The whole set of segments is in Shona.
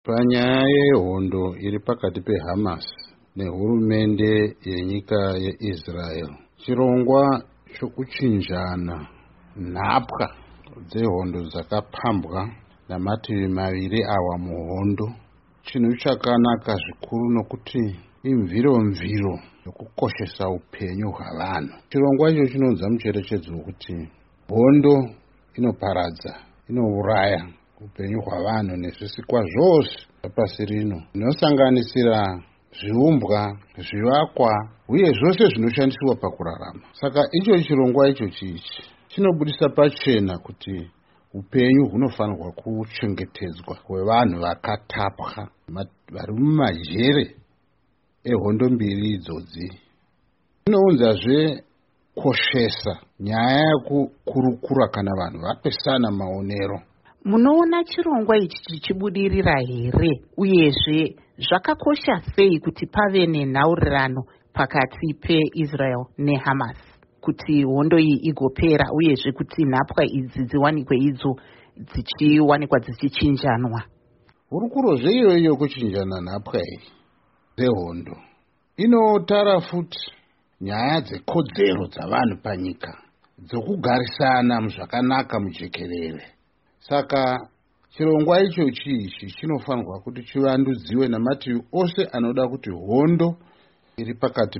Panyaya yehondo iri pakati peHamas nehurumende yenyika yeIsrael, chirongwa chokuchinjana nhapwa dzehondo dzakapambwa namativi maviri awa muhondo chinhu chakanaka zvikuru nokuti imviro yokukoshesa upenyu hwavanhu. Chirongwa icho chinonza mucherechedzo wekuti hondo inoparadza, inouraya upenyu hwavanhu nezvisikwa zvose zvapasi rino, zvinosanganisira zviumbwa, zvivakwa uye zvose zvinoshandiswa pakurarama. Saka icho chirongwa icho chichi chinobudisa pachena kuti upenyu hunofanirwa kuchengetedzwa kwevanhu vakatapwa vari mumajere ehondo mbiri idzodzi. Zvinounzazve koshesa nyaya yekukurukura kana vanhu vapesana maonero. Munoona chirongwa ichi chichibudirira here, uyezve zvakakosha sei kuti pave nenhaurirano pakati peIsrael neHamas kuti hondo iyi igopera, uyezve kuti nhapwa idzi dziwanikwe idzo dzichiwanikwa dzichichinjanwa? Hurukuro zveiyoyo kuchinjana nhapwa iyi dzehondo inotara futi nyaya dzekodzero dzavanhu panyika dzokugarisana zvakanaka mujekerere. Saka chirongwa ichochi ichi chinofanirwa kuti chivandudziwe namativi ose anoda kuti hondo iri pakati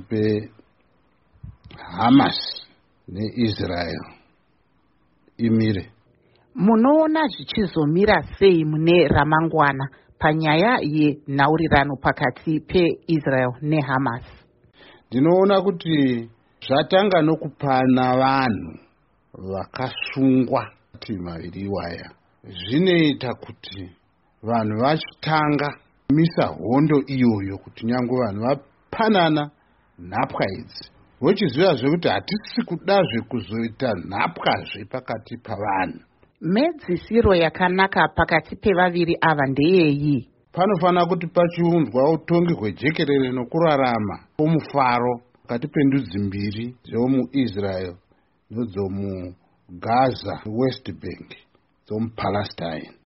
peHamas neIsrael imire. Munoona zvichizomira sei mune ramangwana panyaya yenhaurirano pakati peIsrael neHamas? Ndinoona kuti zvatanga nokupana vanhu vakasungwa maviri iwaya zvinoita kuti vanhu vachitanga kumisa hondo iyoyo kuti nyange vanhu vapanana nhapwa idzi, vochiziva kuti hatisi kudazve kuzoita nhapwazve pakati pavanhu. Medzisiro yakanaka pakati pevaviri ava ndeyeyi? Panofanira kuti pachiunzwa utongi hwejekerere nokurarama kwomufaro pakati pendudzi mbiri dzomuIsrael nedzomuGaza, West Bank, dzomuPalestine.